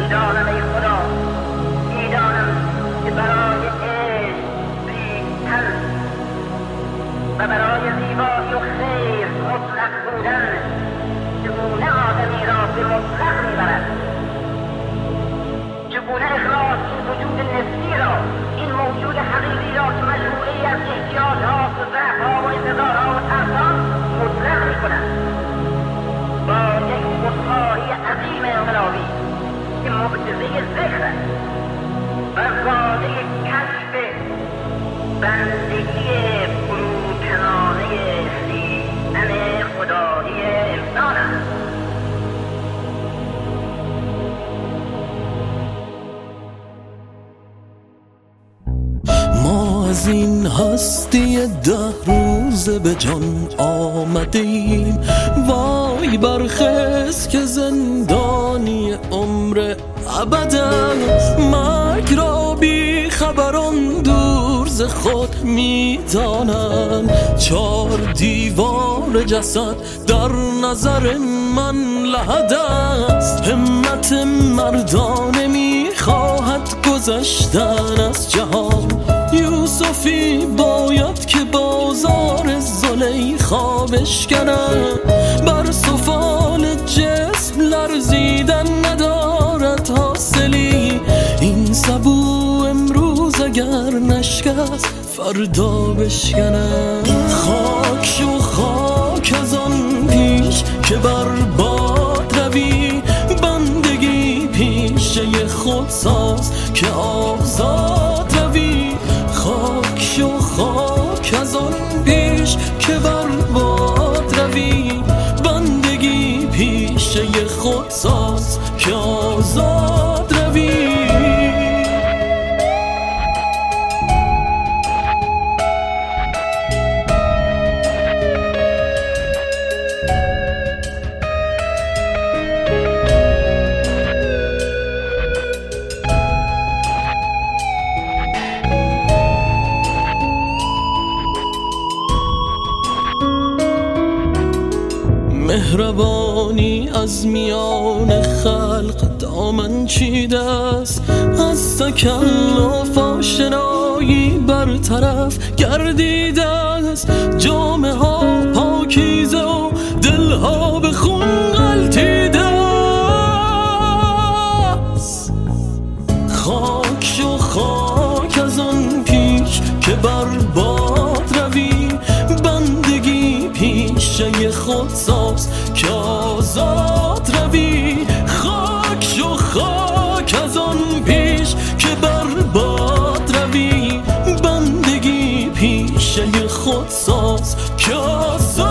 میدانم ای خدا، میدانم که برای عشق ریختن و برای زیبایی و خیر مطلق بودن چگونه آدمی را به مطلق میبرد، چگونه اخلاص این وجود نفسی را، این موجود حقیقی را که مجموعه‌ای از احتیاجها و ضعفها و انتظارها و ترسها مطلق میکند. با یک خودخواهی عظیم انقلابی که معجزه ذکر است و واژه کشف بندگی فروتنانه سیستم خدایی انسان است. ما از این هستی 10 روزه به جان آمدیم، وای برخیز که زندانی عمر ابدا. مرگ را بی خبران دور ز خود میدانند، 4 دیوار جسد در نظر من لحد است. همت مردانه میخواهد گذشتن از جهان، یوسفی باید که بازار زلیخا بشکنم. بر سفال جسم لرزیدن ندارد حاصلی، این سبو امروز اگر نشکست فردا بشکنم. خاک شو خاک از آن پیش که بر باد روی، بندگی پیشه خود ساز که آزاد روی. خاک شو خاک از آن پیش که بر باد روی، بندگی پیشه خود ساز که آزاد روی. مهربانی از میان خلق دامن چیده است، از تکلف آشنایی برطرف گردیده است. جامه ها پاکیزه و دلها به خون غلطیده است. خاک شو خاک از آن پیش که بر باد روی، بندگی پیشه خود ساز که آزاد روی. خاک شو خاک از آن پیش که بر باد روی، بندگی پیشه خود ساز که آزاد